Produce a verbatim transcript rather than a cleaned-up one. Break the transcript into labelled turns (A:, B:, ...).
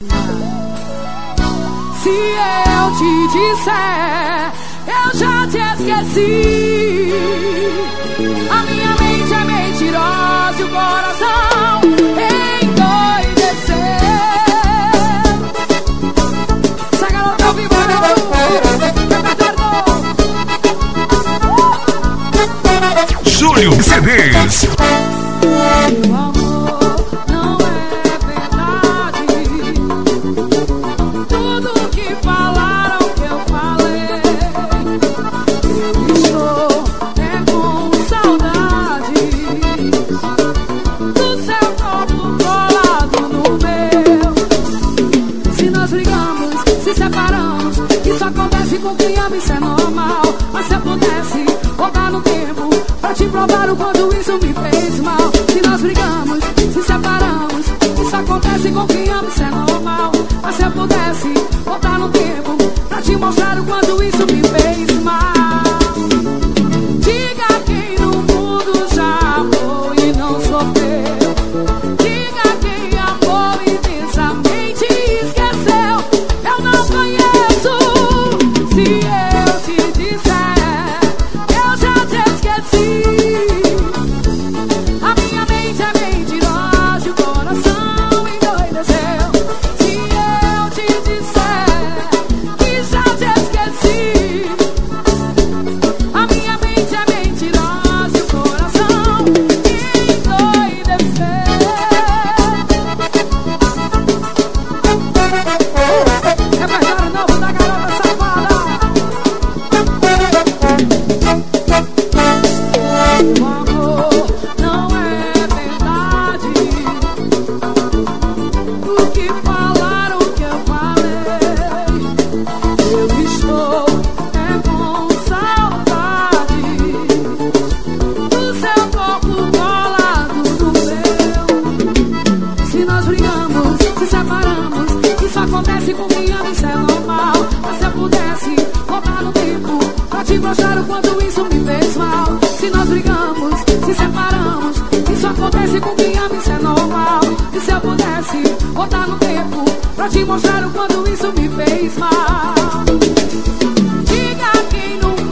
A: Se eu te disser, eu já te esqueci. A minha mente é mentirosa e o coração endoideceu. Essa garota ao vivo,
B: Júlio C Ds.
A: meu amor não é verdade. Tudo que falaram que eu falei. Eu estou é com saudade do seu corpo colado no meu. Se nós brigamos, se separamos, isso acontece com quem ama, isso é normal. Mas se eu pudesse voltar no tempo pra te provar o quanto isso me fez mal. Se nós brigamos, se separamos, isso acontece com quem ama, isso é normal. Mas se eu pudesse voltar no tempo pra te mostrar o quanto isso me fez mal. Diga quem no mundo já amou e não sofreu. Diga quem amou intensamente e esqueceu. Eu não conheço. Se eu te disser, eu já te esqueci. A minha mente é mentirosa e o coração endoideceu. Se eu te disser que já te esqueci. A minha mente é mentirosa e o coração endoideceu. Repertório novo da garota safada. Meu amor não é verdade. O que falaram que eu falei. Eu estou é com saudade do seu corpo colado no meu. Se nós brigamos, se separamos, isso acontece com quem ama, isso é normal. Mas se eu pudesse voltar no tempo pra te mostrar o quanto isso me fez mal. Se nós brigamos, se separamos, isso acontece com quem ama, isso é normal. E se eu pudesse voltar no tempo pra te mostrar o quanto isso me fez mal. Diga quem no